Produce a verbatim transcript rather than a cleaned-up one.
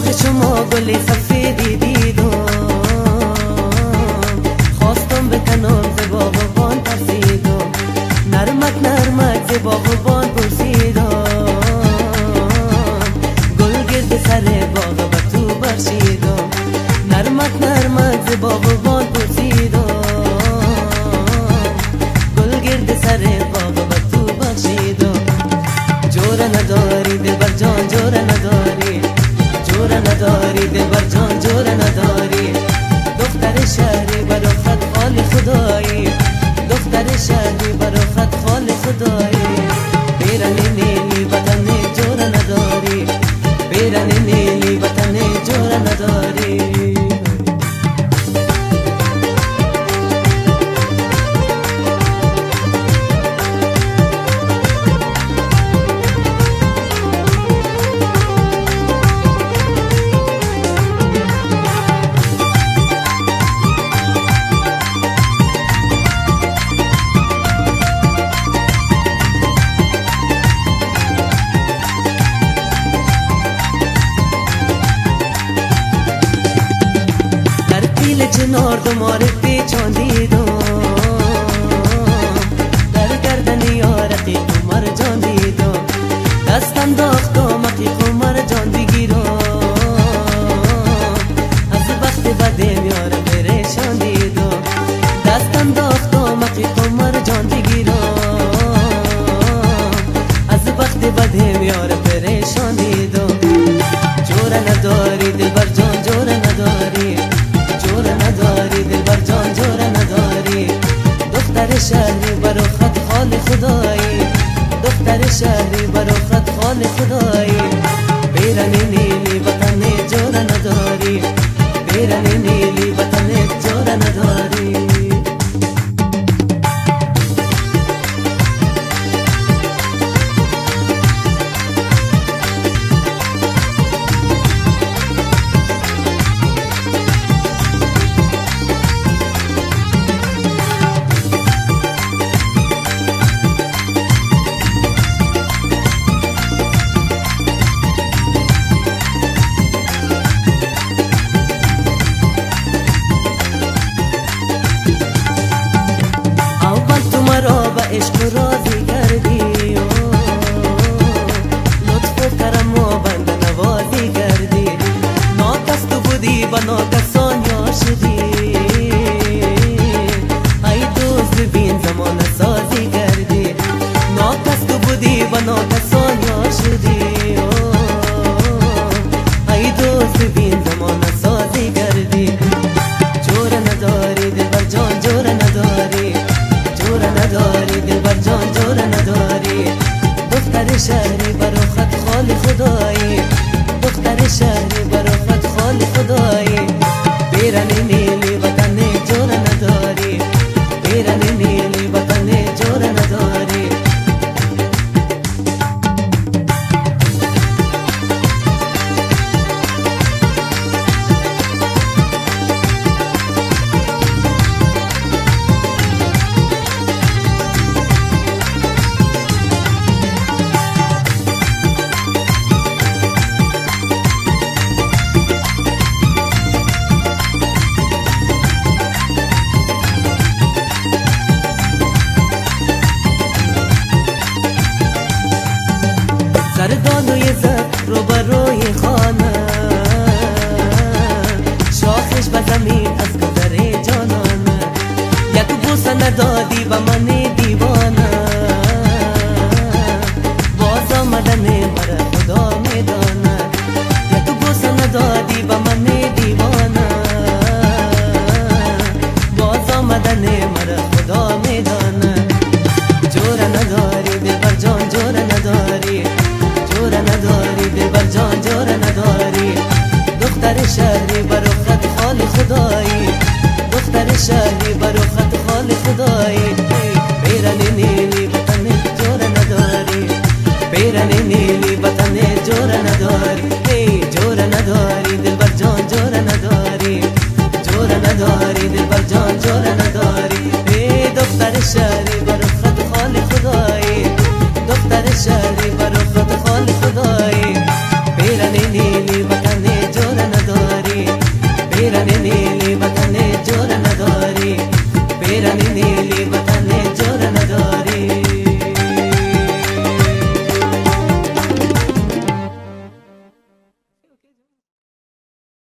وقت شما گل سفیدی دیدم، خواستم بکنم ز باغبان ترسیدم، نرمک نرمک ز باغبان پرسیدم، گل گرد سر باغ و تو برشیدم، نرمک نرمک ز باغبان پرسیدم، گل گرد سر باغ و تو برشیدم. جوره نداری دلبر جان، جوره نداری، جوره نداری دلبر جان، جوره نداری، دختر شهری برا خط خال خدایی، دختر شهری برا خط خال خدایی، بیرن نیلی وطن جوره نداری، بیرن نیلی وطن جوره نداری. چنار دمار پیچان دیدم، در گردن یارقی قمر جان دیدم، دستم داختم اقی قمر جان بگیرم، از وقت بدم یار پریشان دیدم، دستم داختم اقی قمر جان بگیرم، از وقت بدم یار پریشان دیدم. جوره نداری دلبر جان، جوره نداری، جوره نداری دلبر جان، جوره نداری، دختر شهری برا خط خال خدایی، دختر شهری برا خط خال خدایی، بیرن نیلی وطن جوره نداری، بیرن نیلی وطن جوره نداری. مرا به عشق راضی کردی، لطف و کرم و بنده نوازی کردی، ناکس تو بودی و ناکسان یار شدی، ای دوست ببین زمان سازی کردی، ناکس تو بودی و ناکسان یار شدی، ای دوست ببین زمان سازی کردی. جوره نداری دلبر جان، جوره نداری، جوره نداری دلبر جان، جوره نداری، دختر شهری برا خط خال خدایی، دختر شهری برا خط خال خدایی، بیرن نیلی وطن جوره نداری، بیرن نیلی وطن جوره نداری. سردانوی زد رو بروی خانه، شاخش به زمین از گذر جانانه، یک بوسه ندادی و من دیوانه، باز آمدن مرا خدا میدانه، یک بوسه ندادی و من دیوانه، باز آمدن مرا خدا میدانه. جوره نداری دلبر جان، جوره نداری، جوره نداری دلبر جان، جوره نداری، دختر شهری برا خط خال خدایی، دختر شهری برا خط